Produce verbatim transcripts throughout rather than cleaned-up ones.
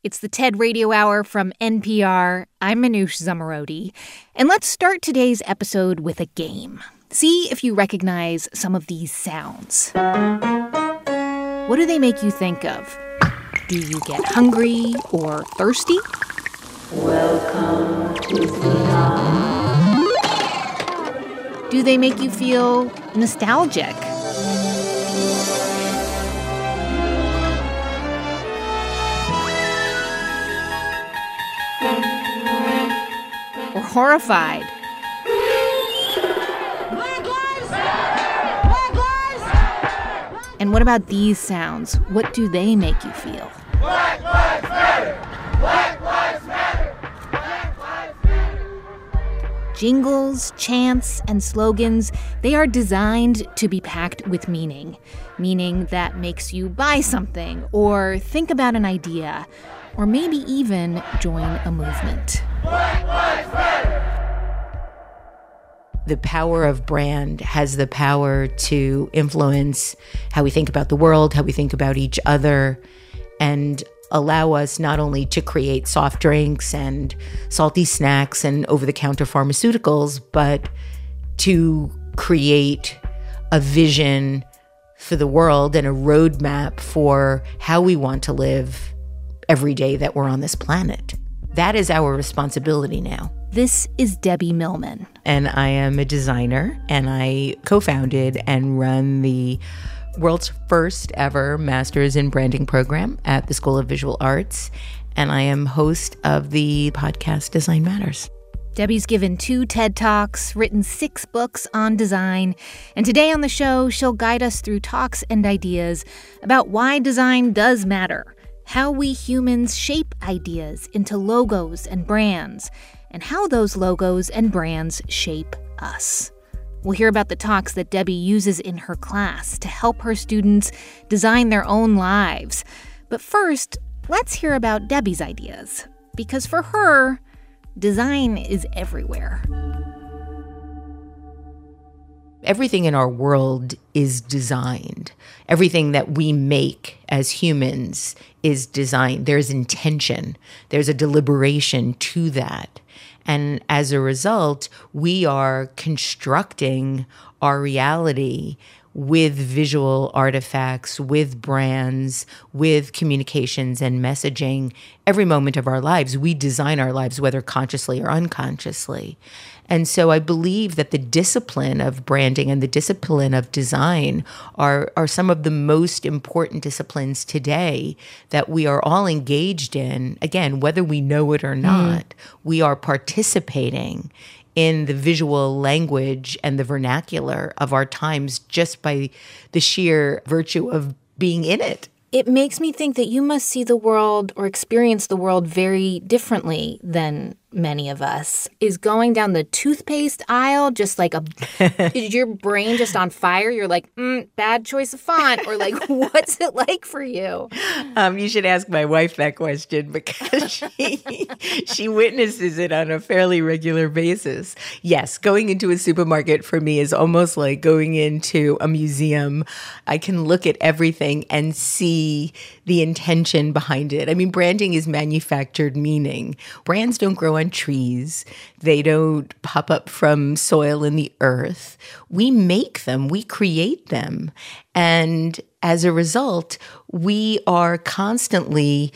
It's the TED Radio Hour from N P R. I'm Manoush Zomorodi. And let's start today's episode with a game. See if you recognize some of these sounds. What do they make you think of? Do you get hungry or thirsty? Welcome to Vietnam. Do they make you feel nostalgic? Or horrified? And what about these sounds? What do they make you feel? Black Lives Matter! Black Lives Matter! Black Lives Matter! Jingles, chants, and slogans, they are designed to be packed with meaning. Meaning that makes you buy something, or think about an idea, or maybe even join a movement. Black Lives Matter! The power of brand has the power to influence how we think about the world, how we think about each other, and allow us not only to create soft drinks and salty snacks and over-the-counter pharmaceuticals, but to create a vision for the world and a roadmap for how we want to live every day that we're on this planet. That is our responsibility now. This is Debbie Millman. And I am a designer, and I co-founded and run the world's first ever Masters in Branding program at the School of Visual Arts. And I am host of the podcast Design Matters. Debbie's given two TED Talks, written six books on design, and today on the show, she'll guide us through talks and ideas about why design does matter, how we humans shape ideas into logos and brands, and how those logos and brands shape us. We'll hear about the talks that Debbie uses in her class to help her students design their own lives. But first, let's hear about Debbie's ideas, because for her, design is everywhere. Everything in our world is designed. Everything that we make as humans is designed. There's intention. There's a deliberation to that. And as a result, we are constructing our reality with visual artifacts, with brands, with communications and messaging. Every moment of our lives, we design our lives, whether consciously or unconsciously. And so I believe that the discipline of branding and the discipline of design are, are some of the most important disciplines today that we are all engaged in. Again, whether we know it or not, mm. we are participating in the visual language and the vernacular of our times just by the sheer virtue of being in it. It makes me think that you must see the world or experience the world very differently than many of us. Is going down the toothpaste aisle just like a, is your brain just on fire? You're like, mm, bad choice of font, or like, what's it like for you? Um, you should ask my wife that question because she, she witnesses it on a fairly regular basis. Yes, going into a supermarket for me is almost like going into a museum. I can look at everything and see the intention behind it. I mean, branding is manufactured meaning. Brands don't grow on trees. They don't pop up from soil in the earth. We make them. We create them. And as a result, we are constantly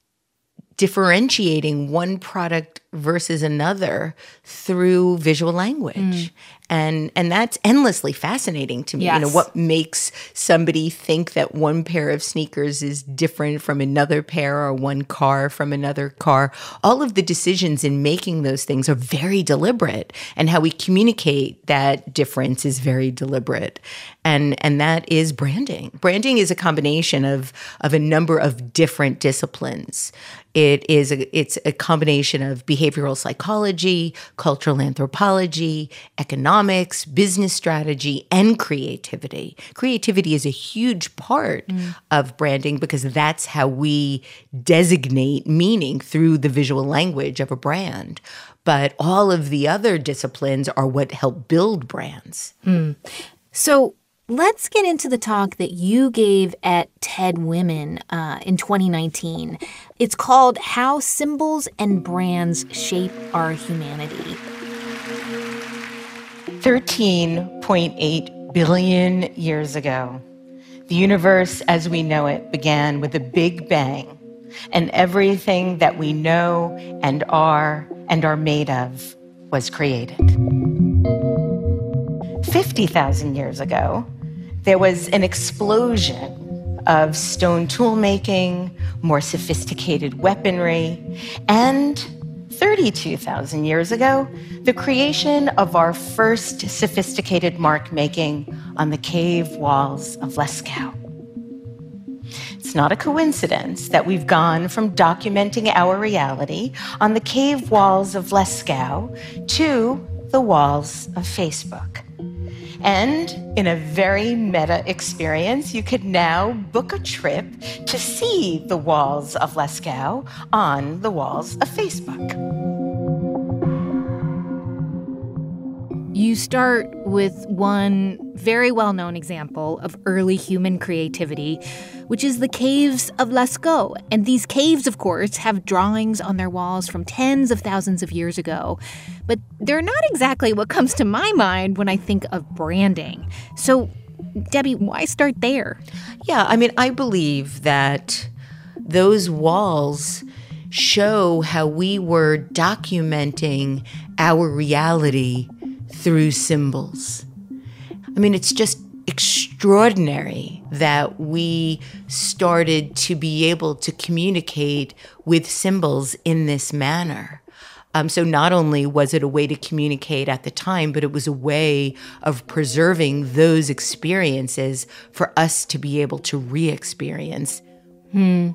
differentiating one product versus another through visual language. Mm. And and that's endlessly fascinating to me. Yes. You know, what makes somebody think that one pair of sneakers is different from another pair or one car from another car? All of the decisions in making those things are very deliberate, and how we communicate that difference is very deliberate. And and that is branding. Branding is a combination of of a number of different disciplines. It is a, it's a combination of behavioral psychology, cultural anthropology, economics, business strategy, and creativity. Creativity is a huge part mm. of branding because that's how we designate meaning through the visual language of a brand. But all of the other disciplines are what help build brands. Mm. So Let's get into the talk that you gave at TED Women uh, in twenty nineteen. It's called How Symbols and Brands Shape Our Humanity. thirteen point eight billion years ago, the universe as we know it began with a big bang, and everything that we know and are and are made of was created. fifty thousand years ago, there was an explosion of stone tool making, more sophisticated weaponry, and thirty-two thousand years ago, the creation of our first sophisticated mark making on the cave walls of Lascaux. It's not a coincidence that we've gone from documenting our reality on the cave walls of Lascaux to the walls of Facebook. And in a very meta experience, you could now book a trip to see the walls of Lascaux on the walls of Facebook. You start with one very well-known example of early human creativity, which is the caves of Lascaux. And these caves, of course, have drawings on their walls from tens of thousands of years ago. But they're not exactly what comes to my mind when I think of branding. So, Debbie, why start there? Yeah, I mean, I believe that those walls show how we were documenting our reality through symbols. I mean, it's just extraordinary that we started to be able to communicate with symbols in this manner. Um, so not only was it a way to communicate at the time, but it was a way of preserving those experiences for us to be able to re-experience. Hmm.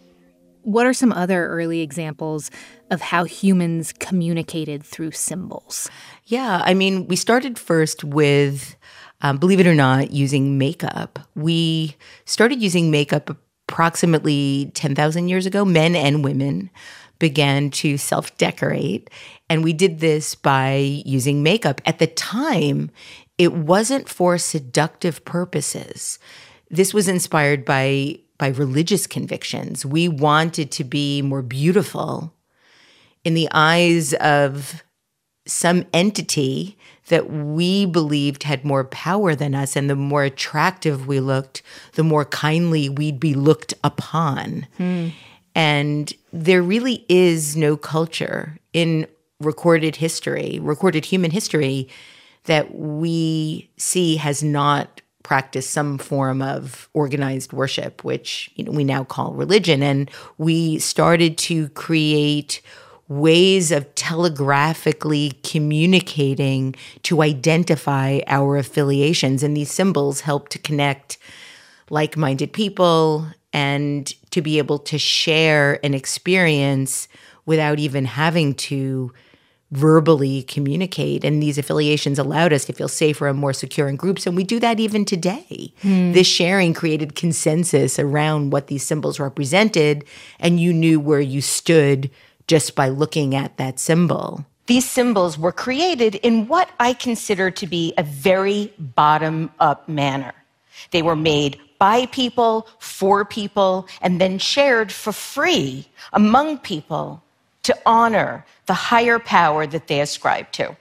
What are some other early examples of how humans communicated through symbols? Yeah, I mean, we started first with, um, believe it or not, using makeup. We started using makeup approximately ten thousand years ago. Men and women began to self-decorate, and we did this by using makeup. At the time, it wasn't for seductive purposes. This was inspired by by religious convictions. We wanted to be more beautiful in the eyes of some entity that we believed had more power than us, and the more attractive we looked, the more kindly we'd be looked upon. Hmm. And there really is no culture in recorded history, recorded human history, that we see has not practice some form of organized worship, which, you know, we now call religion. And we started to create ways of telegraphically communicating to identify our affiliations. And these symbols help to connect like-minded people and to be able to share an experience without even having to verbally communicate. And these affiliations allowed us to feel safer and more secure in groups. And we do that even today. Mm. This sharing created consensus around what these symbols represented, and you knew where you stood just by looking at that symbol. These symbols were created in what I consider to be a very bottom-up manner. They were made by people, for people, and then shared for free among people to honor the higher power that they ascribe to.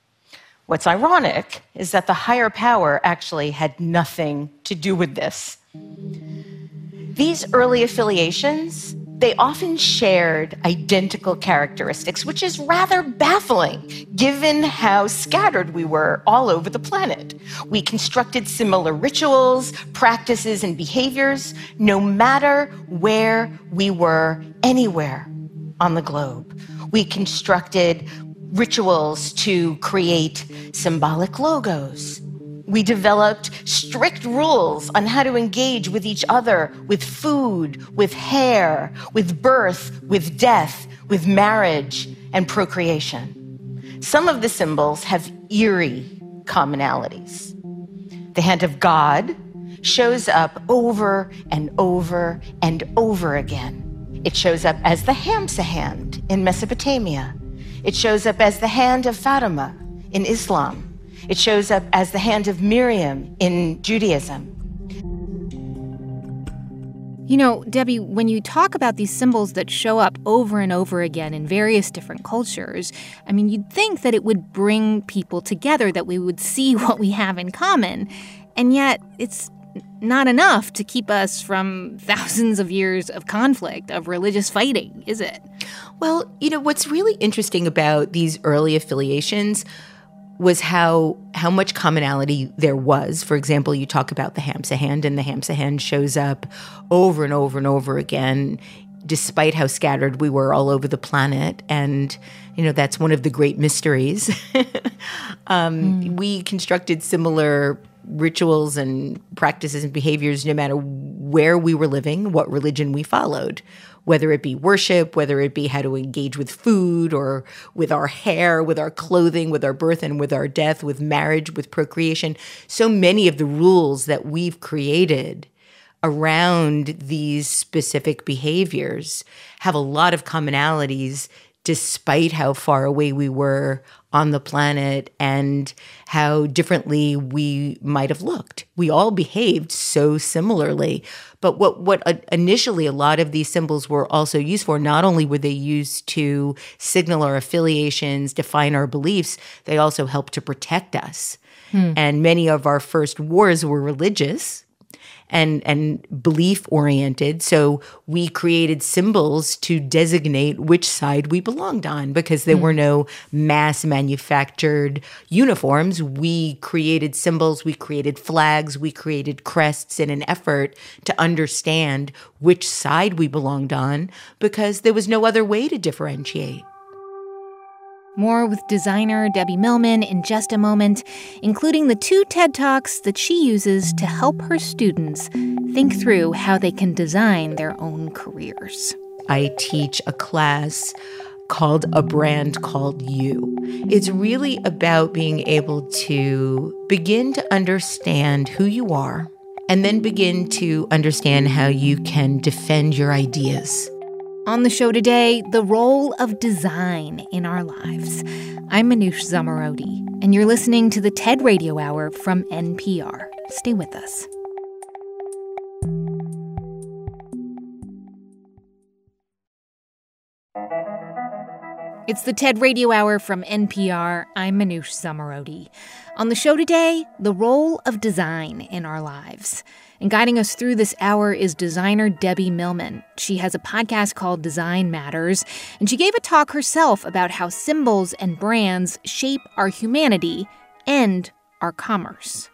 What's ironic is that the higher power actually had nothing to do with this. These early affiliations, they often shared identical characteristics, which is rather baffling given how scattered we were all over the planet. We constructed similar rituals, practices, and behaviors no matter where we were, anywhere on the globe. We constructed rituals to create symbolic logos. We developed strict rules on how to engage with each other, with food, with hair, with birth, with death, with marriage, and procreation. Some of the symbols have eerie commonalities. The hand of God shows up over and over and over again. It shows up as the Hamsa hand in Mesopotamia. It shows up as the hand of Fatima in Islam. It shows up as the hand of Miriam in Judaism. You know, Debbie, when you talk about these symbols that show up over and over again in various different cultures, I mean, you'd think that it would bring people together, that we would see what we have in common. And yet, it's not enough to keep us from thousands of years of conflict, of religious fighting, is it? Well, you know, what's really interesting about these early affiliations was how how much commonality there was. For example, you talk about the Hamsa hand, and the Hamsa hand shows up over and over and over again, despite how scattered we were all over the planet. And, you know, that's one of the great mysteries. um, mm. We constructed similar rituals and practices and behaviors no matter where we were living, what religion we followed, whether it be worship, whether it be how to engage with food or with our hair, with our clothing, with our birth and with our death, with marriage, with procreation. So many of the rules that we've created around these specific behaviors have a lot of commonalities despite how far away we were on the planet and how differently we might have looked. We all behaved so similarly. But what, what initially a lot of these symbols were also used for, not only were they used to signal our affiliations, define our beliefs, they also helped to protect us. Hmm. And many of our first wars were religious and and belief-oriented. So we created symbols to designate which side we belonged on because there mm. were no mass-manufactured uniforms. We created symbols, we created flags, we created crests in an effort to understand which side we belonged on because there was no other way to differentiate. More with designer Debbie Millman in just a moment, including the two TED Talks that she uses to help her students think through how they can design their own careers. I teach a class called A Brand Called You. It's really about being able to begin to understand who you are and then begin to understand how you can defend your ideas. On the show today, the role of design in our lives. I'm Manoush Zomorodi, and you're listening to the TED Radio Hour from N P R. Stay with us. It's the TED Radio Hour from N P R. I'm Manoush Zomorodi. On the show today, the role of design in our lives. And guiding us through this hour is designer Debbie Millman. She has a podcast called Design Matters, and she gave a talk herself about how symbols and brands shape our humanity and our commerce.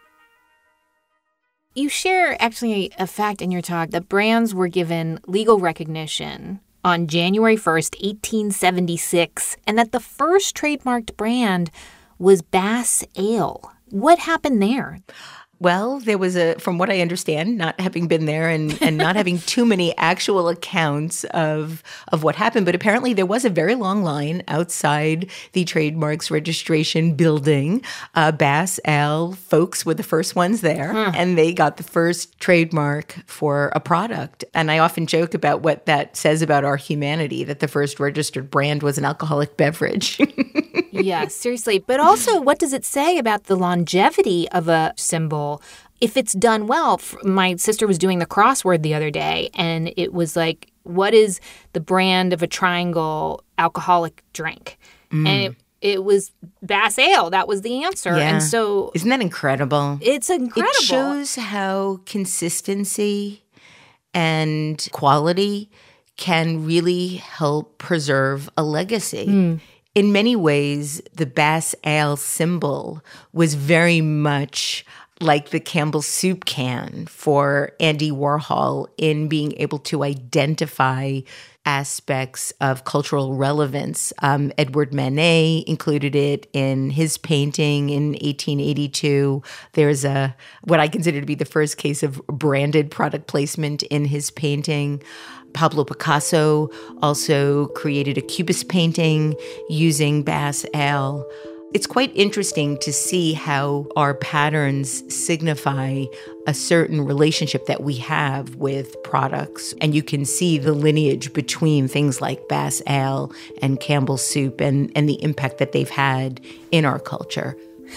You share actually a fact in your talk that brands were given legal recognition on January first, eighteen seventy-six, and that the first trademarked brand was Bass Ale. What happened there? Well, there was a, from what I understand, not having been there and, and not having too many actual accounts of of what happened, but apparently there was a very long line outside the trademarks registration building. Uh, Bass Ale folks were the first ones there, huh. and they got the first trademark for a product. And I often joke about what that says about our humanity, that the first registered brand was an alcoholic beverage. Yeah, seriously. But also, what does it say about the longevity of a symbol if it's done well? My sister was doing the crossword the other day, and it was like, what is the brand of a triangle alcoholic drink? Mm. And it, it was Bass Ale. That was the answer. Yeah. And so, isn't that incredible? It's incredible. It shows how consistency and quality can really help preserve a legacy. Mm. In many ways, the Bass Ale symbol was very much like the Campbell soup can for Andy Warhol in being able to identify aspects of cultural relevance. Um, Edward Manet included it in his painting in eighteen eighty-two. There's a what I consider to be the first case of branded product placement in his painting. Pablo Picasso also created a Cubist painting using Bass Ale. It's quite interesting to see how our patterns signify a certain relationship that we have with products. And you can see the lineage between things like Bass Ale and Campbell Soup and, and the impact that they've had in our culture.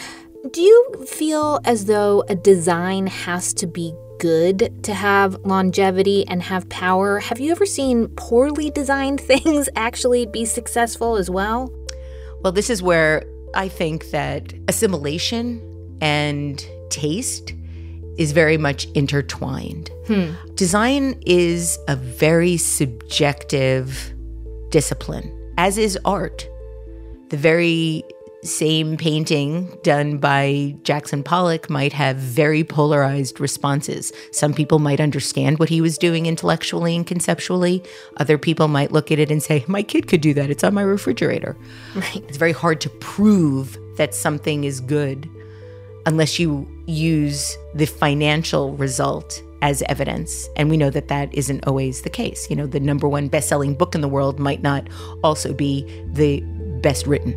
Do you feel as though a design has to be good to have longevity and have power? Have you ever seen poorly designed things actually be successful as well? Well, this is where I think that assimilation and taste is very much intertwined. Hmm. Design is a very subjective discipline, as is art. The very same painting done by Jackson Pollock might have very polarized responses. Some people might understand what he was doing intellectually and conceptually. Other people might look at it and say, my kid could do that. It's on my refrigerator. Right. It's very hard to prove that something is good unless you use the financial result as evidence. And we know that that isn't always the case. You know, the number one best-selling book in the world might not also be the best written.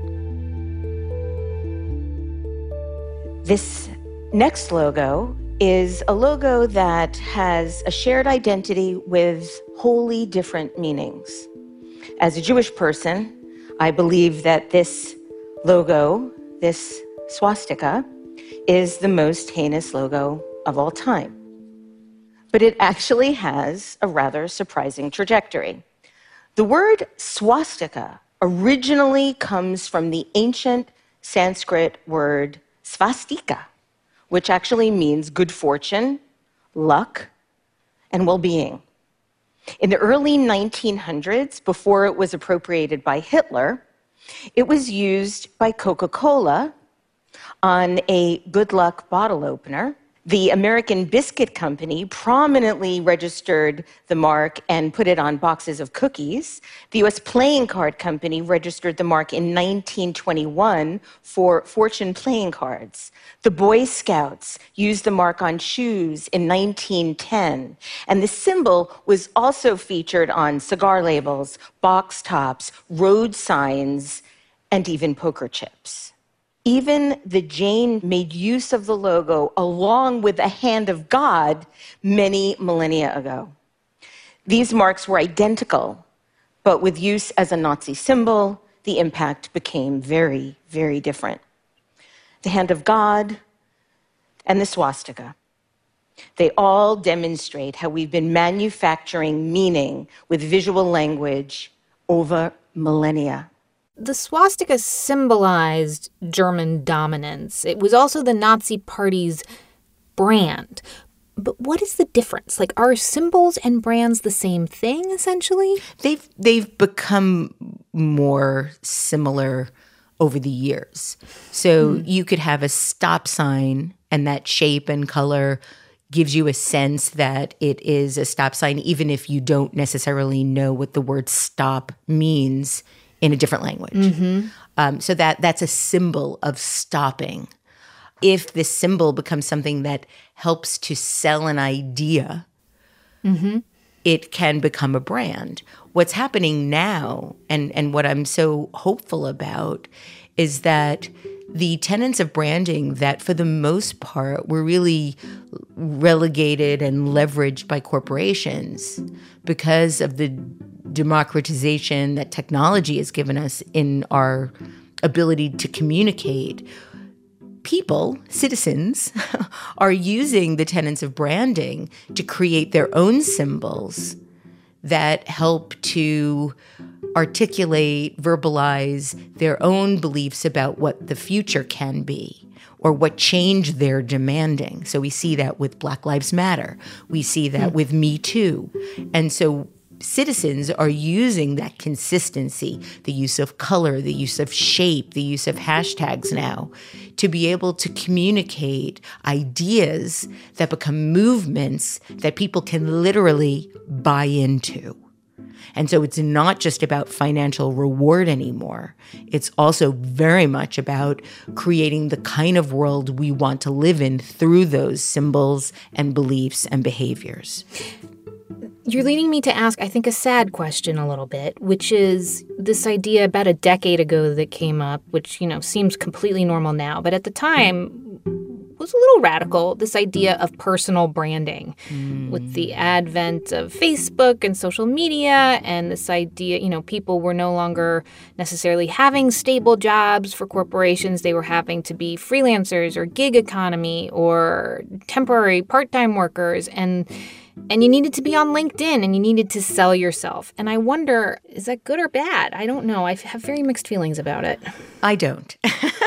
This next logo is a logo that has a shared identity with wholly different meanings. As a Jewish person, I believe that this logo, this swastika, is the most heinous logo of all time. But it actually has a rather surprising trajectory. The word swastika originally comes from the ancient Sanskrit word svastika, which actually means good fortune, luck, and well-being. In the early nineteen hundreds, before it was appropriated by Hitler, it was used by Coca-Cola on a good luck bottle opener. The American Biscuit Company prominently registered the mark and put it on boxes of cookies. The U S Playing Card Company registered the mark in nineteen twenty-one for fortune playing cards. The Boy Scouts used the mark on shoes in nineteen ten. And the symbol was also featured on cigar labels, box tops, road signs, and even poker chips. Even the Jain made use of the logo along with the hand of God many millennia ago. These marks were identical, but with use as a Nazi symbol, the impact became very, very different. The hand of God and the swastika, they all demonstrate how we've been manufacturing meaning with visual language over millennia. The swastika symbolized German dominance. It was also the Nazi Party's brand. But what is the difference? Like, are symbols and brands the same thing, essentially? They've they've become more similar over the years. So mm. you could have a stop sign, and that shape and color gives you a sense that it is a stop sign, even if you don't necessarily know what the word stop means in a different language. Mm-hmm. Um, so that that's a symbol of stopping. If this symbol becomes something that helps to sell an idea, mm-hmm. it can become a brand. What's happening now, and, and what I'm so hopeful about, is that the tenets of branding that for the most part were really relegated and leveraged by corporations because of the democratization that technology has given us in our ability to communicate, people, citizens, are using the tenets of branding to create their own symbols that help to articulate, verbalize their own beliefs about what the future can be or what change they're demanding. So we see that with Black Lives Matter. We see that mm. with Me Too. And so citizens are using that consistency, the use of color, the use of shape, the use of hashtags now, to be able to communicate ideas that become movements that people can literally buy into. And so it's not just about financial reward anymore. It's also very much about creating the kind of world we want to live in through those symbols and beliefs and behaviors. You're leading me to ask, I think, a sad question a little bit, which is this idea about a decade ago that came up, which, you know, seems completely normal now, but at the time was a little radical, this idea of personal branding. Mm. With the advent of Facebook and social media and this idea, you know, people were no longer necessarily having stable jobs for corporations. They were having to be freelancers or gig economy or temporary part-time workers. And And you needed to be on LinkedIn and you needed to sell yourself. And I wonder, is that good or bad? I don't know. I have very mixed feelings about it. I don't.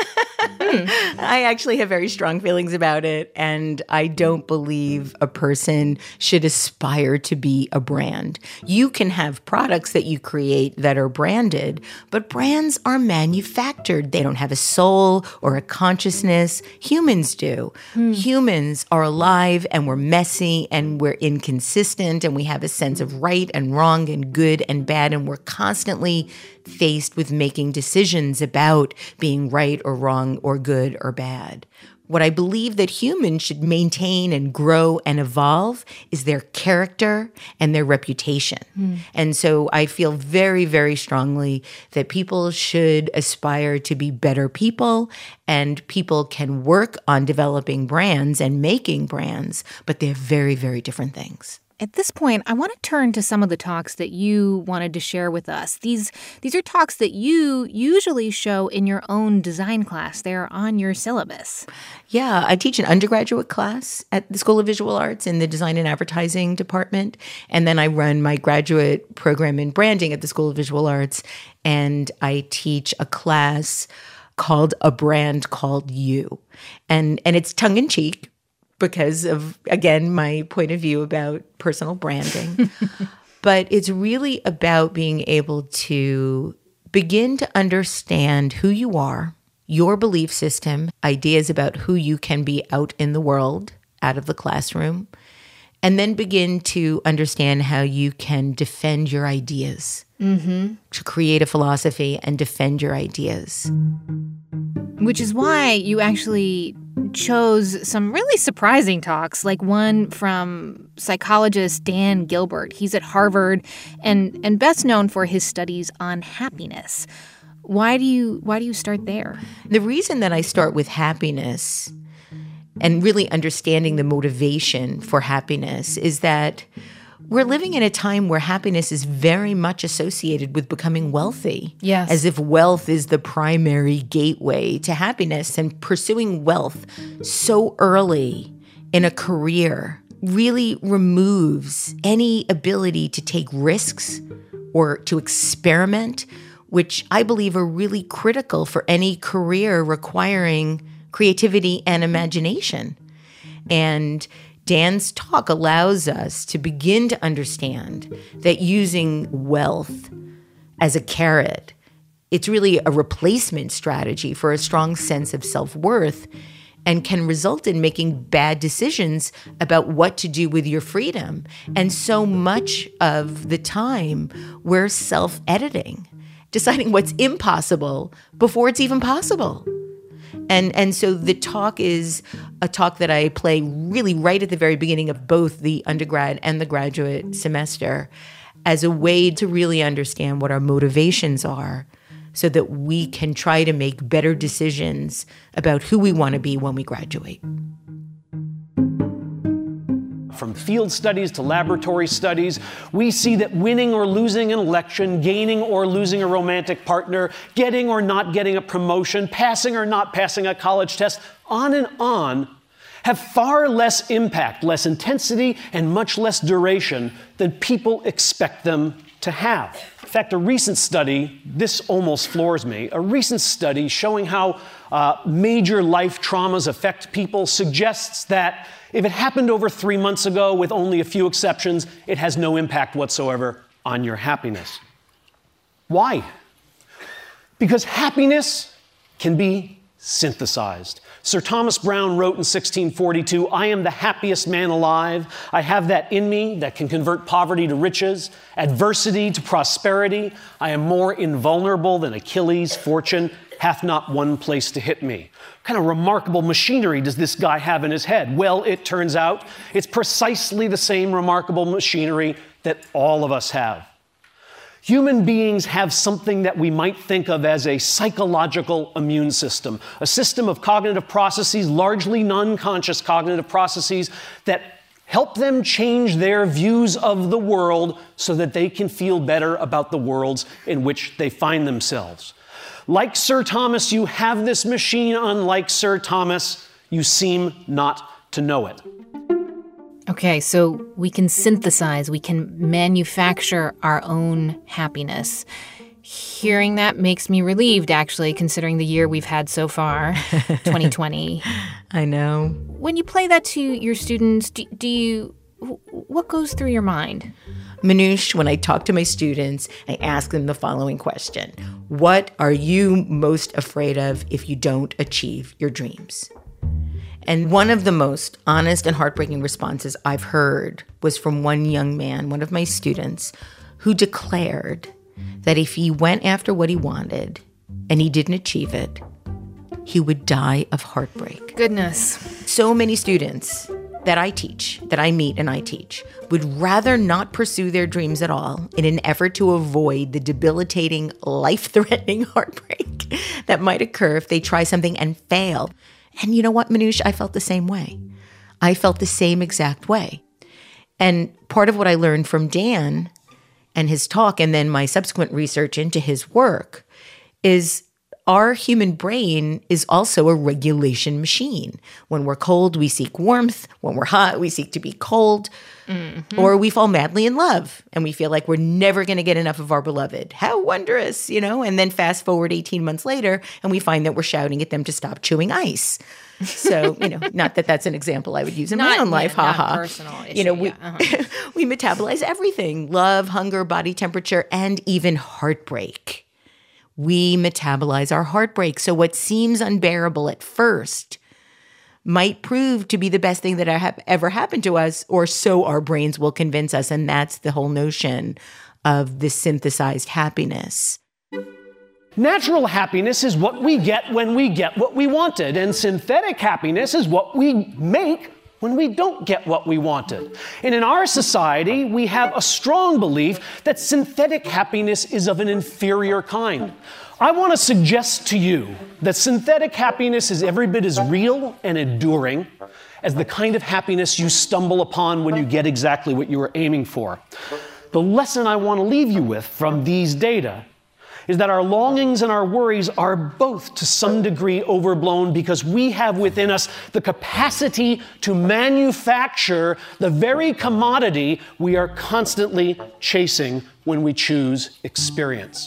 hmm. I actually have very strong feelings about it. And I don't believe a person should aspire to be a brand. You can have products that you create that are branded, but brands are manufactured. They don't have a soul or a consciousness. Humans do. Hmm. Humans are alive and we're messy and we're inconsistent and we have a sense of right and wrong and good and bad, and we're constantly faced with making decisions about being right or wrong or good or bad. What I believe that humans should maintain and grow and evolve is their character and their reputation. Mm. And so I feel very, very strongly that people should aspire to be better people, and people can work on developing brands and making brands, but they're very, very different things. At this point, I want to turn to some of the talks that you wanted to share with us. These these are talks that you usually show in your own design class. They're on your syllabus. Yeah, I teach an undergraduate class at the School of Visual Arts in the Design and Advertising department. And then I run my graduate program in branding at the School of Visual Arts. And I teach a class called A Brand Called You. And, and it's tongue-in-cheek, because of, again, my point of view about personal branding. But it's really about being able to begin to understand who you are, your belief system, ideas about who you can be out in the world, out of the classroom, and then begin to understand how you can defend your ideas, mm-hmm. to create a philosophy and defend your ideas. Which is why you actually chose some really surprising talks, like one from psychologist Dan Gilbert. He's at Harvard and, and best known for his studies on happiness. Why do you why do you start there? The reason that I start with happiness and really understanding the motivation for happiness is that we're living in a time where happiness is very much associated with becoming wealthy. Yes. As if wealth is the primary gateway to happiness, and pursuing wealth so early in a career really removes any ability to take risks or to experiment, which I believe are really critical for any career requiring creativity and imagination. And Dan's talk allows us to begin to understand that using wealth as a carrot, it's really a replacement strategy for a strong sense of self-worth, and can result in making bad decisions about what to do with your freedom. And so much of the time, we're self-editing, deciding what's impossible before it's even possible. And and so the talk is a talk that I play really right at the very beginning of both the undergrad and the graduate semester as a way to really understand what our motivations are, so that we can try to make better decisions about who we want to be when we graduate. From field studies to laboratory studies, we see that winning or losing an election, gaining or losing a romantic partner, getting or not getting a promotion, passing or not passing a college test, on and on, have far less impact, less intensity, and much less duration than people expect them to have. In fact, a recent study, this almost floors me, a recent study showing how uh, major life traumas affect people suggests that if it happened over three months ago, with only a few exceptions, it has no impact whatsoever on your happiness. Why? Because happiness can be synthesized. Sir Thomas Browne wrote in sixteen forty-two, "I am the happiest man alive. I have that in me that can convert poverty to riches, adversity to prosperity. I am more invulnerable than Achilles. Fortune hath not one place to hit me." What kind of remarkable machinery does this guy have in his head? Well, it turns out it's precisely the same remarkable machinery that all of us have. Human beings have something that we might think of as a psychological immune system, a system of cognitive processes, largely non-conscious cognitive processes, that help them change their views of the world so that they can feel better about the worlds in which they find themselves. Like Sir Thomas, you have this machine. Unlike Sir Thomas, you seem not to know it. Okay, so we can synthesize, we can manufacture our own happiness. Hearing that makes me relieved, actually, considering the year we've had so far, twenty twenty. I know. When you play that to your students, do, do you, what goes through your mind? Manoush, when I talk to my students, I ask them the following question. What are you most afraid of if you don't achieve your dreams? And one of the most honest and heartbreaking responses I've heard was from one young man, one of my students, who declared that if he went after what he wanted and he didn't achieve it, he would die of heartbreak. Goodness. So many students that I teach, that I meet and I teach, would rather not pursue their dreams at all in an effort to avoid the debilitating, life-threatening heartbreak that might occur if they try something and fail. And you know what, Manoush? I felt the same way. I felt the same exact way. And part of what I learned from Dan and his talk, and then my subsequent research into his work, is our human brain is also a regulation machine. When we're cold, we seek warmth. When we're hot, we seek to be cold. Mm-hmm. Or we fall madly in love and we feel like we're never going to get enough of our beloved. How wondrous, you know? And then fast forward eighteen months later and we find that we're shouting at them to stop chewing ice. So, you know, not that that's an example I would use in not, my own life, yeah, haha. Personal issue, you know, we, yeah, uh-huh. we metabolize everything: love, hunger, body temperature, and even heartbreak. We metabolize our heartbreak. So what seems unbearable at first might prove to be the best thing that have ever happened to us, or so our brains will convince us. And that's the whole notion of this synthesized happiness. Natural happiness is what we get when we get what we wanted, and synthetic happiness is what we make when we don't get what we wanted. And in our society, we have a strong belief that synthetic happiness is of an inferior kind. I want to suggest to you that synthetic happiness is every bit as real and enduring as the kind of happiness you stumble upon when you get exactly what you were aiming for. The lesson I want to leave you with from these data is that our longings and our worries are both to some degree overblown, because we have within us the capacity to manufacture the very commodity we are constantly chasing when we choose experience.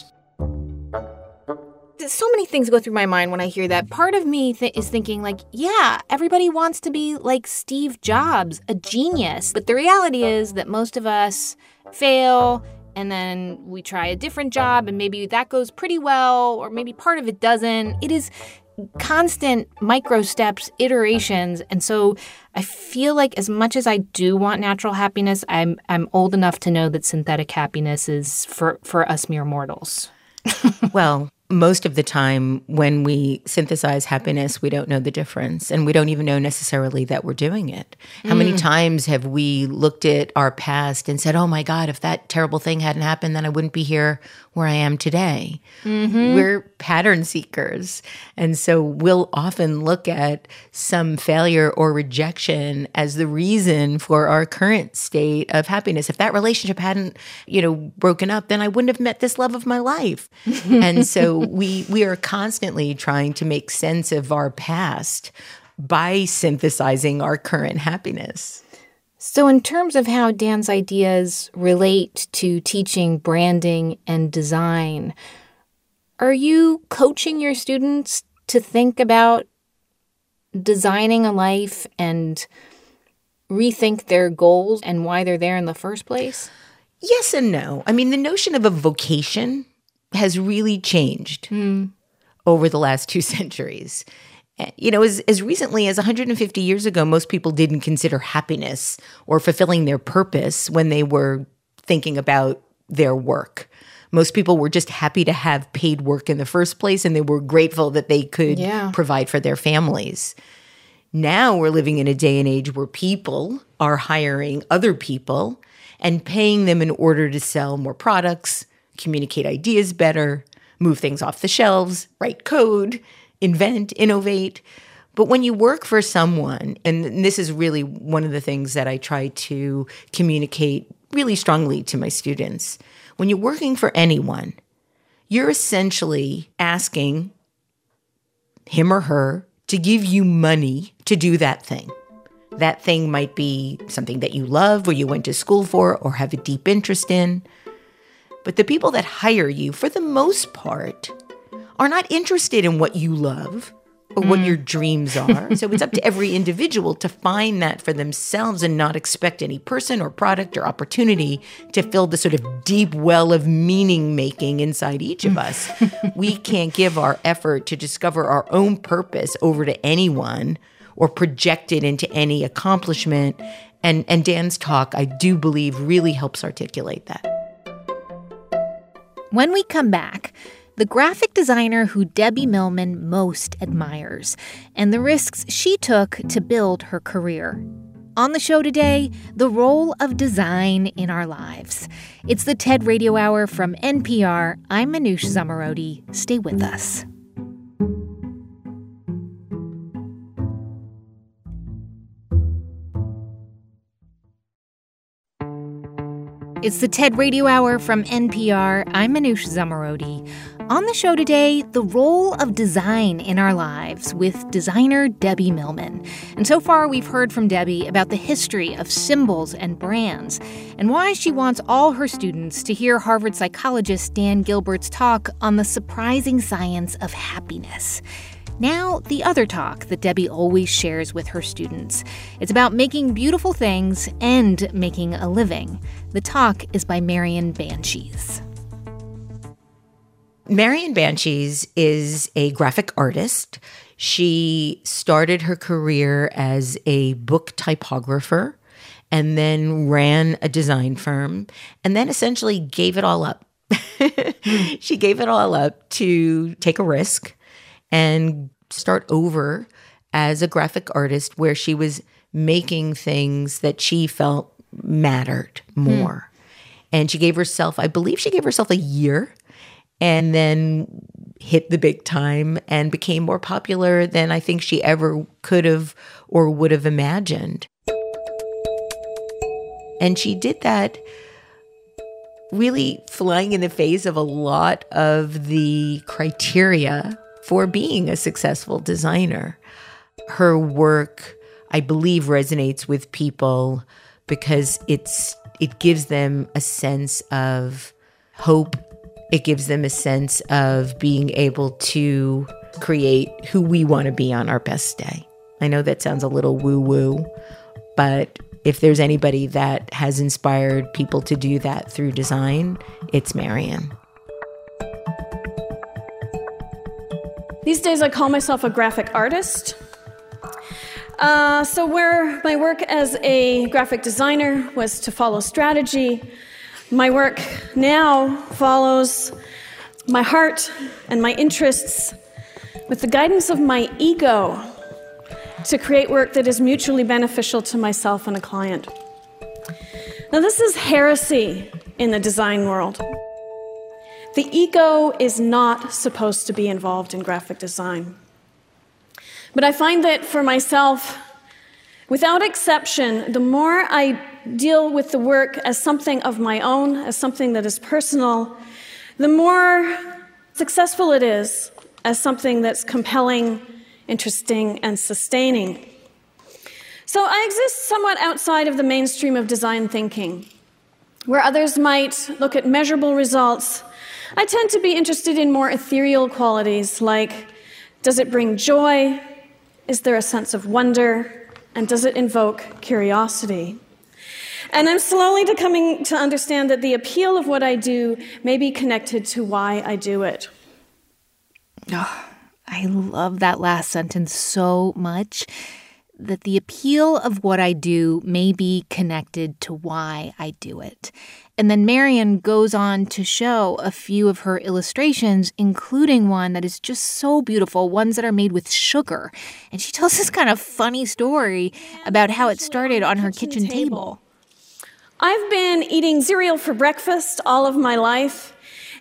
So many things go through my mind when I hear that. Part of me th- is thinking like, yeah, everybody wants to be like Steve Jobs, a genius. But the reality is that most of us fail, and then we try a different job, and maybe that goes pretty well, or maybe part of it doesn't. It is constant micro steps, iterations. And so I feel like as much as I do want natural happiness, I'm I'm old enough to know that synthetic happiness is for, for us mere mortals. Well, most of the time when we synthesize happiness, we don't know the difference, and we don't even know necessarily that we're doing it. How mm. many times have we looked at our past and said, oh my God, if that terrible thing hadn't happened, then I wouldn't be here where I am today. Mm-hmm. We're pattern seekers. And so we'll often look at some failure or rejection as the reason for our current state of happiness. If that relationship hadn't, you know, broken up, then I wouldn't have met this love of my life. And so we we are constantly trying to make sense of our past by synthesizing our current happiness. So in terms of how Dan's ideas relate to teaching branding and design, are you coaching your students to think about designing a life and rethink their goals and why they're there in the first place? Yes and no. I mean, the notion of a vocation has really changed mm. over the last two centuries. You know, as, as recently as one hundred fifty years ago, most people didn't consider happiness or fulfilling their purpose when they were thinking about their work. Most people were just happy to have paid work in the first place, and they were grateful that they could yeah. provide for their families. Now we're living in a day and age where people are hiring other people and paying them in order to sell more products, communicate ideas better, move things off the shelves, write code, invent, innovate. But when you work for someone, and this is really one of the things that I try to communicate really strongly to my students, when you're working for anyone, you're essentially asking him or her to give you money to do that thing. That thing might be something that you love or you went to school for or have a deep interest in. But the people that hire you, for the most part, are not interested in what you love or what mm. your dreams are. So it's up to every individual to find that for themselves and not expect any person or product or opportunity to fill the sort of deep well of meaning making inside each of us. We can't give our effort to discover our own purpose over to anyone or project it into any accomplishment. And, and Dan's talk, I do believe, really helps articulate that. When we come back, the graphic designer who Debbie Millman most admires, and the risks she took to build her career. On the show today, the role of design in our lives. It's the TED Radio Hour from N P R. I'm Manoush Zomorodi. Stay with us. It's the TED Radio Hour from N P R. I'm Manoush Zomorodi. On the show today, the role of design in our lives with designer Debbie Millman. And so far, we've heard from Debbie about the history of symbols and brands and why she wants all her students to hear Harvard psychologist Dan Gilbert's talk on the surprising science of happiness. Now, the other talk that Debbie always shares with her students. It's about making beautiful things and making a living. The talk is by Marian Banshees. Marian Banshees is a graphic artist. She started her career as a book typographer and then ran a design firm and then essentially gave it all up. She gave it all up to take a risk and start over as a graphic artist where she was making things that she felt mattered more. Mm. And she gave herself, I believe she gave herself a year and then hit the big time and became more popular than I think she ever could have or would have imagined. And she did that really flying in the face of a lot of the criteria for being a successful designer. Her work, I believe, resonates with people because it's it gives them a sense of hope. It gives them a sense of being able to create who we want to be on our best day. I know that sounds a little woo-woo, but if there's anybody that has inspired people to do that through design, it's Marian. These days I call myself a graphic artist. Uh, so where my work as a graphic designer was to follow strategy, my work now follows my heart and my interests with the guidance of my ego to create work that is mutually beneficial to myself and a client. Now, this is heresy in the design world. The ego is not supposed to be involved in graphic design. But I find that for myself, without exception, the more I deal with the work as something of my own, as something that is personal, the more successful it is as something that's compelling, interesting, and sustaining. So I exist somewhat outside of the mainstream of design thinking. Where others might look at measurable results, I tend to be interested in more ethereal qualities like, does it bring joy? Is there a sense of wonder? And does it invoke curiosity? And I'm slowly coming to understand that the appeal of what I do may be connected to why I do it. Oh, I love that last sentence so much, that the appeal of what I do may be connected to why I do it. And then Marian goes on to show a few of her illustrations, including one that is just so beautiful, ones that are made with sugar. And she tells this kind of funny story about how it started on her kitchen table. I've been eating cereal for breakfast all of my life,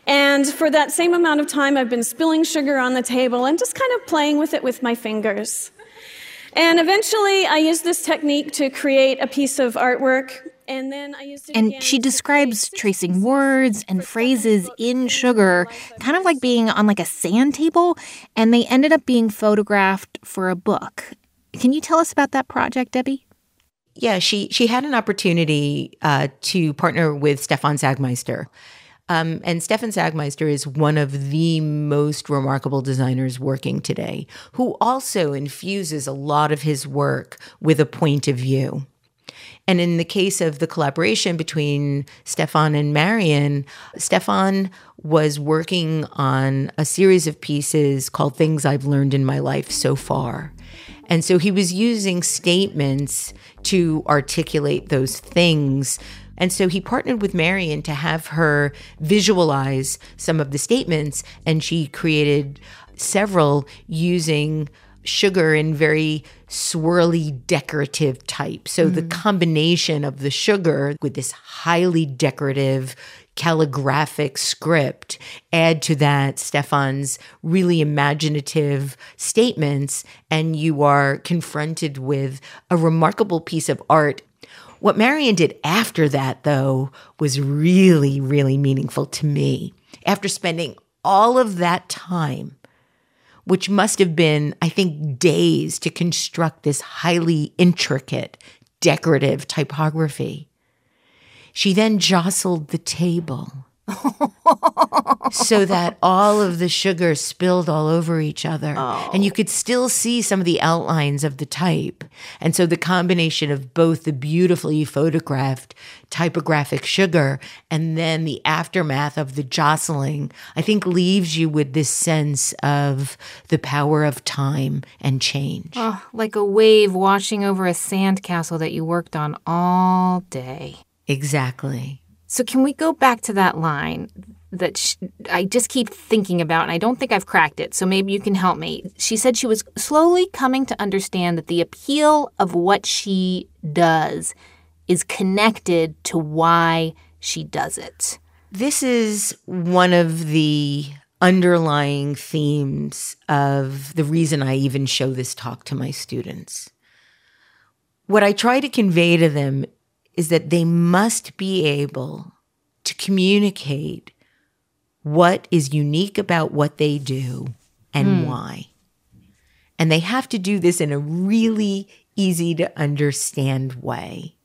And for that same amount of time, I've been spilling sugar on the table and just kind of playing with it with my fingers. And eventually, I used this technique to create a piece of artwork. And then I used it And again she to describes create tracing six words pieces and for phrases seven in books. sugar, kind of like being on like a sand table, and they ended up being photographed for a book. Can you tell us about that project, Debbie? Yeah, she she had an opportunity uh, to partner with Stefan Sagmeister. Um, and Stefan Sagmeister is one of the most remarkable designers working today, who also infuses a lot of his work with a point of view. And in the case of the collaboration between Stefan and Marion, Stefan was working on a series of pieces called Things I've Learned in My Life So Far. And so he was using statements to articulate those things. And so he partnered with Marion to have her visualize some of the statements, and she created several using sugar in very swirly decorative type. So mm. the combination of the sugar with this highly decorative calligraphic script add to that Stefan's really imaginative statements, and you are confronted with a remarkable piece of art. What Marion did after that, though, was really, really meaningful to me. After spending all of that time, which must have been, I think, days to construct this highly intricate, decorative typography, she then jostled the table so that all of the sugar spilled all over each other. Oh. And you could still see some of the outlines of the type. And so the combination of both the beautifully photographed typographic sugar and then the aftermath of the jostling, I think leaves you with this sense of the power of time and change. Oh, like a wave washing over a sandcastle that you worked on all day. Exactly. So can we go back to that line that sh- I just keep thinking about, and I don't think I've cracked it, so maybe you can help me. She said she was slowly coming to understand that the appeal of what she does is connected to why she does it. This is one of the underlying themes of the reason I even show this talk to my students. What I try to convey to them is that they must be able to communicate what is unique about what they do and mm. why. And they have to do this in a really easy to understand way.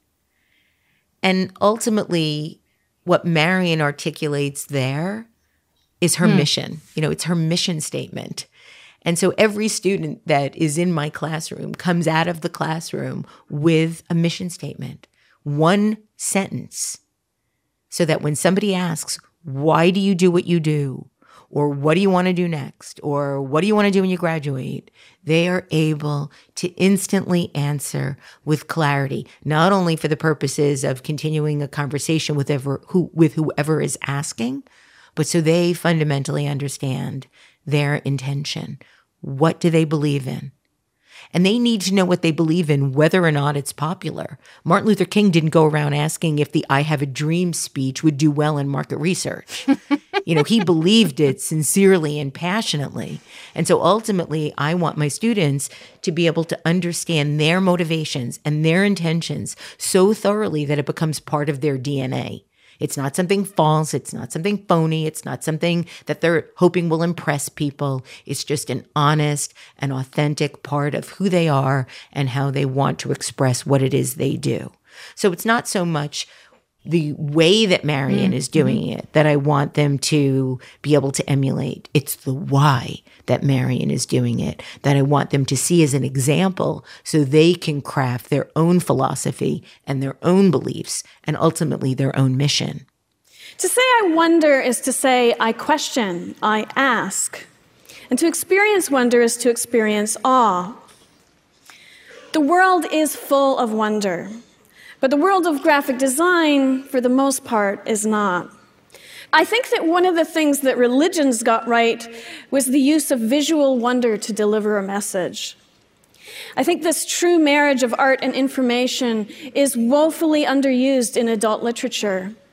And ultimately, what Marion articulates there is her mm. mission. You know, it's her mission statement. And so every student that is in my classroom comes out of the classroom with a mission statement. One sentence, so that when somebody asks, why do you do what you do? Or what do you want to do next? Or what do you want to do when you graduate? They are able to instantly answer with clarity, not only for the purposes of continuing a conversation with, ever, who, with whoever is asking, but so they fundamentally understand their intention. What do they believe in? And they need to know what they believe in, whether or not it's popular. Martin Luther King didn't go around asking if the I Have a Dream speech would do well in market research. You know, he believed it sincerely and passionately. And so ultimately, I want my students to be able to understand their motivations and their intentions so thoroughly that it becomes part of their D N A. It's not something false. It's not something phony. It's not something that they're hoping will impress people. It's just an honest and authentic part of who they are and how they want to express what it is they do. So it's not so much the way that Marion mm-hmm. is doing it that I want them to be able to emulate. It's the why that Marion is doing it that I want them to see as an example so they can craft their own philosophy and their own beliefs and ultimately their own mission. To say I wonder is to say I question, I ask. And to experience wonder is to experience awe. The world is full of wonder. But the world of graphic design, for the most part, is not. I think that one of the things that religions got right was the use of visual wonder to deliver a message. I think this true marriage of art and information is woefully underused in adult literature.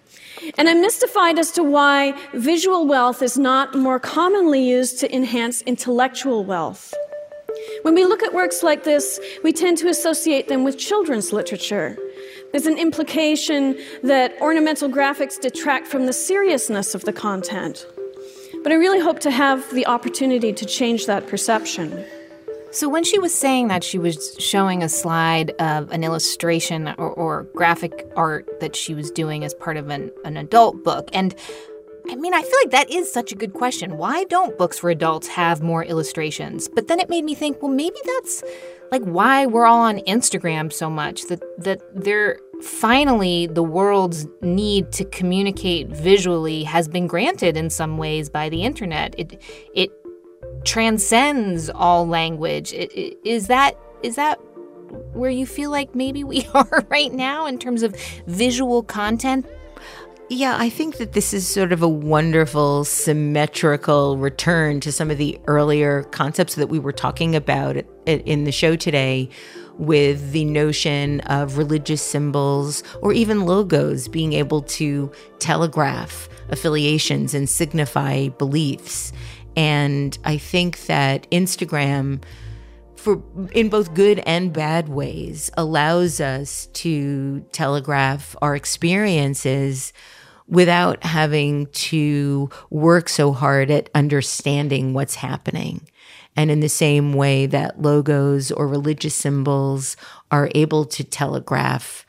And I'm mystified as to why visual wealth is not more commonly used to enhance intellectual wealth. When we look at works like this, we tend to associate them with children's literature. There's an implication that ornamental graphics detract from the seriousness of the content. But I really hope to have the opportunity to change that perception. So when she was saying that, she was showing a slide of an illustration or, or graphic art that she was doing as part of an, an adult book. And I mean, I feel like that is such a good question. Why don't books for adults have more illustrations? But then it made me think, well, maybe that's like why we're all on Instagram so much, that that they're finally the world's need to communicate visually has been granted in some ways by the internet. It it transcends all language. It, it, is that is that where you feel like maybe we are right now in terms of visual content? Yeah, I think that this is sort of a wonderful symmetrical return to some of the earlier concepts that we were talking about in the show today, with the notion of religious symbols or even logos being able to telegraph affiliations and signify beliefs. And I think that Instagram, for in both good and bad ways, allows us to telegraph our experiences without having to work so hard at understanding what's happening. And in the same way that logos or religious symbols are able to telegraph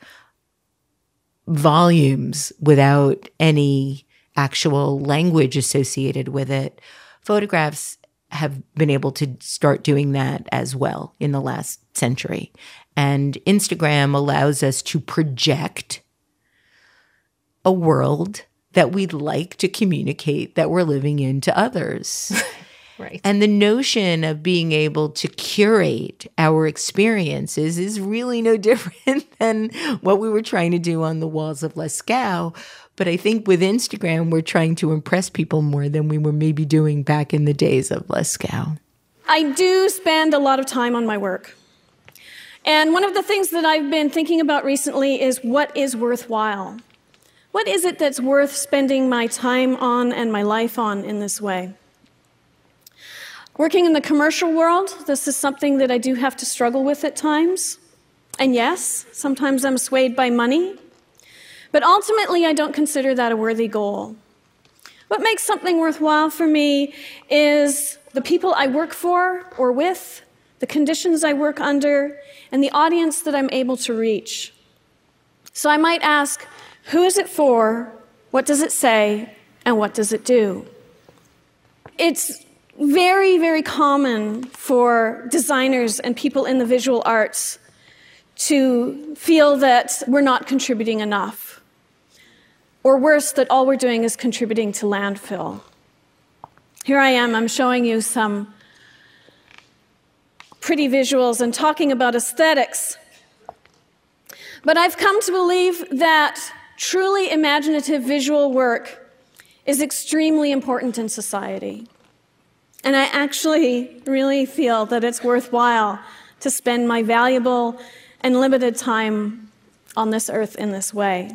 volumes without any actual language associated with it, photographs have been able to start doing that as well in the last century. And Instagram allows us to project a world that we'd like to communicate that we're living in to others. Right. And the notion of being able to curate our experiences is really no different than what we were trying to do on the walls of Lascaux. But I think with Instagram, we're trying to impress people more than we were maybe doing back in the days of Lascaux. I do spend a lot of time on my work. And one of the things that I've been thinking about recently is what is worthwhile? What is it that's worth spending my time on and my life on in this way? Working in the commercial world, this is something that I do have to struggle with at times. And yes, sometimes I'm swayed by money. But ultimately, I don't consider that a worthy goal. What makes something worthwhile for me is the people I work for or with, the conditions I work under, and the audience that I'm able to reach. So I might ask, who is it for, what does it say, and what does it do? It's very, very common for designers and people in the visual arts to feel that we're not contributing enough. Or worse, that all we're doing is contributing to landfill. Here I am, I'm showing you some pretty visuals and talking about aesthetics. But I've come to believe that truly imaginative visual work is extremely important in society. And I actually really feel that it's worthwhile to spend my valuable and limited time on this earth in this way.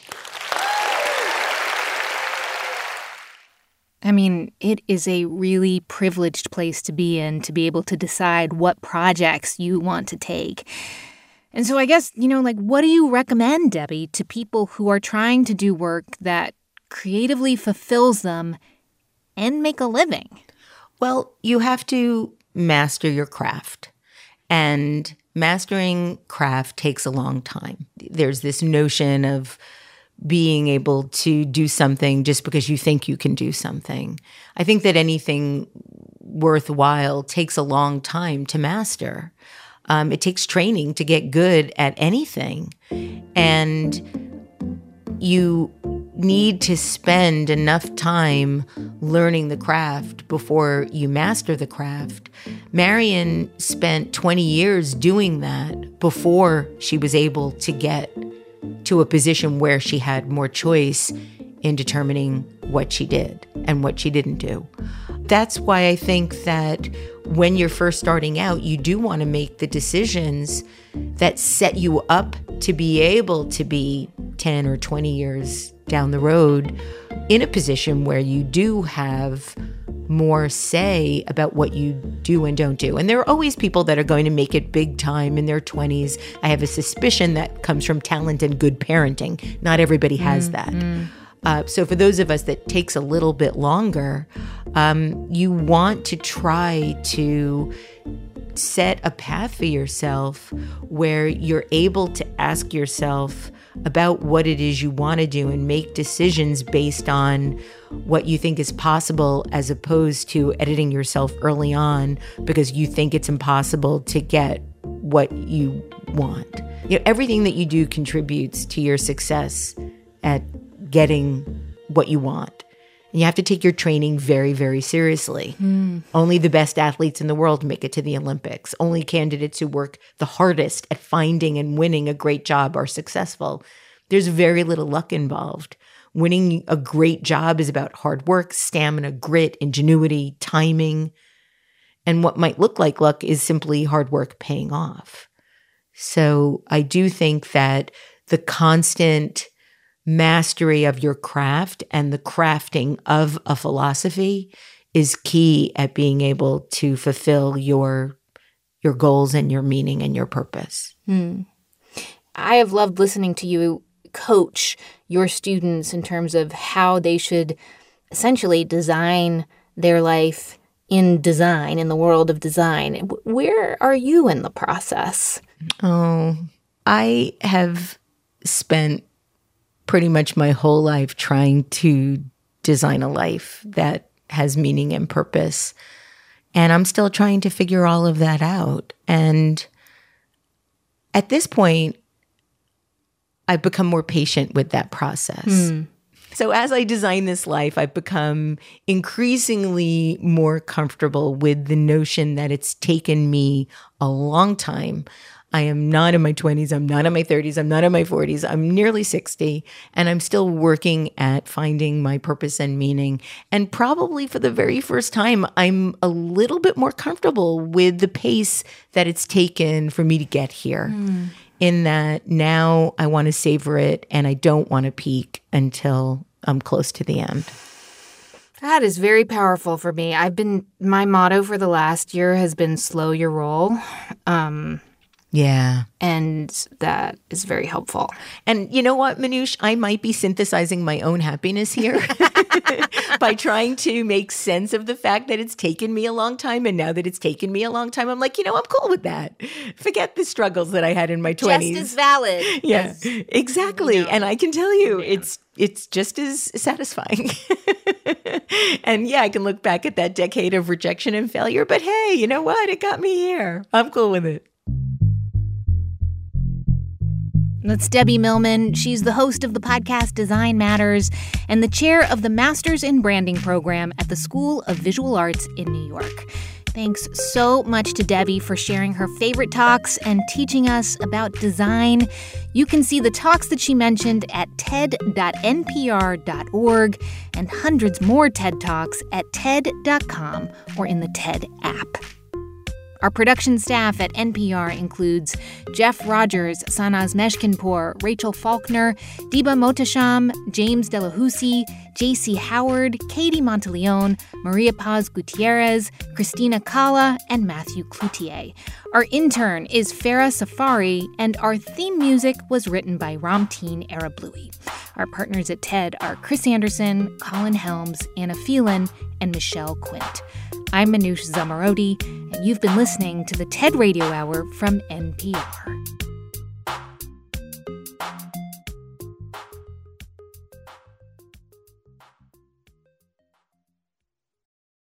I mean, it is a really privileged place to be in, to be able to decide what projects you want to take. And so I guess, you know, like, what do you recommend, Debbie, to people who are trying to do work that creatively fulfills them and make a living? Well, you have to master your craft. And mastering craft takes a long time. There's this notion of being able to do something just because you think you can do something. I think that anything worthwhile takes a long time to master. Um, it takes training to get good at anything. And you need to spend enough time learning the craft before you master the craft. Marion spent twenty years doing that before she was able to get to a position where she had more choice in determining what she did and what she didn't do. That's why I think that when you're first starting out, you do want to make the decisions that set you up to be able to be ten or twenty years down the road in a position where you do have more say about what you do and don't do. And there are always people that are going to make it big time in their twenties. I have a suspicion that comes from talent and good parenting. Not everybody has mm-hmm. that. Uh, so for those of us that takes a little bit longer, um, you want to try to set a path for yourself where you're able to ask yourself about what it is you want to do and make decisions based on what you think is possible, as opposed to editing yourself early on because you think it's impossible to get what you want. You know, everything that you do contributes to your success at getting what you want. And you have to take your training very, very seriously. Mm. Only the best athletes in the world make it to the Olympics. Only candidates who work the hardest at finding and winning a great job are successful. There's very little luck involved. Winning a great job is about hard work, stamina, grit, ingenuity, timing. And what might look like luck is simply hard work paying off. So I do think that the constant mastery of your craft and the crafting of a philosophy is key at being able to fulfill your your goals and your meaning and your purpose. Hmm. I have loved listening to you coach your students in terms of how they should essentially design their life in design, in the world of design. Where are you in the process? Oh, I have spent pretty much my whole life trying to design a life that has meaning and purpose. And I'm still trying to figure all of that out. And at this point, I've become more patient with that process. Mm. So as I design this life, I've become increasingly more comfortable with the notion that it's taken me a long time. I am not in my twenties, I'm not in my thirties, I'm not in my forties, I'm nearly sixty, and I'm still working at finding my purpose and meaning. And probably for the very first time, I'm a little bit more comfortable with the pace that it's taken for me to get here. Mm. In that now I want to savor it and I don't want to peak until I'm close to the end. That is very powerful for me. I've been, my motto for the last year has been slow your roll. Um, yeah. And that is very helpful. And you know what, Manoush? I might be synthesizing my own happiness here by trying to make sense of the fact that it's taken me a long time. And now that it's taken me a long time, I'm like, you know, I'm cool with that. Forget the struggles that I had in my twenties. Just as valid. Yeah, as, exactly. You know, and I can tell you, yeah. it's it's just as satisfying. And yeah, I can look back at that decade of rejection and failure, but hey, you know what? It got me here. I'm cool with it. That's Debbie Millman. She's the host of the podcast Design Matters and the chair of the Masters in Branding program at the School of Visual Arts in New York. Thanks so much to Debbie for sharing her favorite talks and teaching us about design. You can see the talks that she mentioned at ted dot n p r dot org and hundreds more TED Talks at ted dot com or in the TED app. Our production staff at N P R includes Jeff Rogers, Sanaz Meshkinpour, Rachel Faulkner, Diba Motasham, James Delahousie, J C Howard, Katie Monteleone, Maria Paz Gutierrez, Christina Kala, and Matthew Cloutier. Our intern is Farah Safari, and our theme music was written by Ramteen Arablouei. Our partners at TED are Chris Anderson, Colin Helms, Anna Phelan, and Michelle Quint. I'm Manoush Zomorodi, and you've been listening to the TED Radio Hour from N P R.